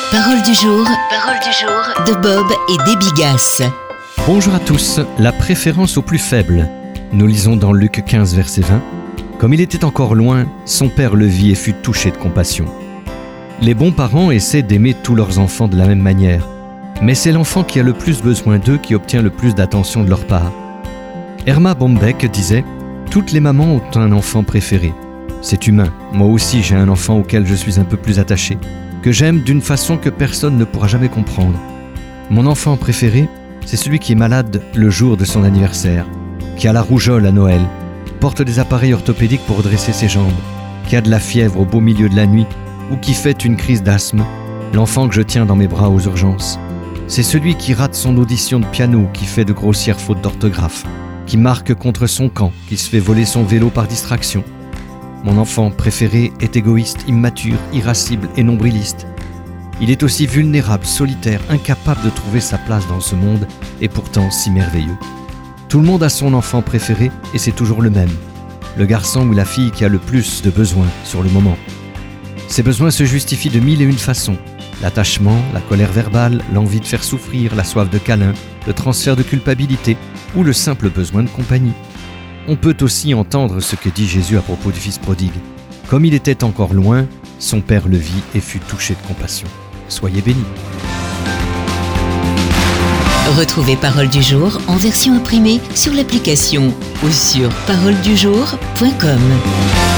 Parole du jour de Bob et Déby Gasse. Bonjour à tous, la préférence au plus faible. Nous lisons dans Luc 15, verset 20. Comme il était encore loin, son père le vit et fut touché de compassion. Les bons parents essaient d'aimer tous leurs enfants de la même manière, mais c'est l'enfant qui a le plus besoin d'eux qui obtient le plus d'attention de leur part. Erma Bombeck disait « Toutes les mamans ont un enfant préféré. C'est humain, moi aussi j'ai un enfant auquel je suis un peu plus attaché, que j'aime d'une façon que personne ne pourra jamais comprendre. Mon enfant préféré, c'est celui qui est malade le jour de son anniversaire, qui a la rougeole à Noël, porte des appareils orthopédiques pour redresser ses jambes, qui a de la fièvre au beau milieu de la nuit ou qui fait une crise d'asthme, l'enfant que je tiens dans mes bras aux urgences. C'est celui qui rate son audition de piano, qui fait de grossières fautes d'orthographe, qui marque contre son camp, qui se fait voler son vélo par distraction. Mon enfant préféré est égoïste, immature, irascible et nombriliste. Il est aussi vulnérable, solitaire, incapable de trouver sa place dans ce monde et pourtant si merveilleux. Tout le monde a son enfant préféré et c'est toujours le même. Le garçon ou la fille qui a le plus de besoins sur le moment. Ces besoins se justifient de 1001 façons. L'attachement, la colère verbale, l'envie de faire souffrir, la soif de câlin, le transfert de culpabilité ou le simple besoin de compagnie. On peut aussi entendre ce que dit Jésus à propos du fils prodigue. Comme il était encore loin, son père le vit et fut touché de compassion. Soyez bénis. Retrouvez Parole du jour en version imprimée sur l'application ou sur paroledujour.com.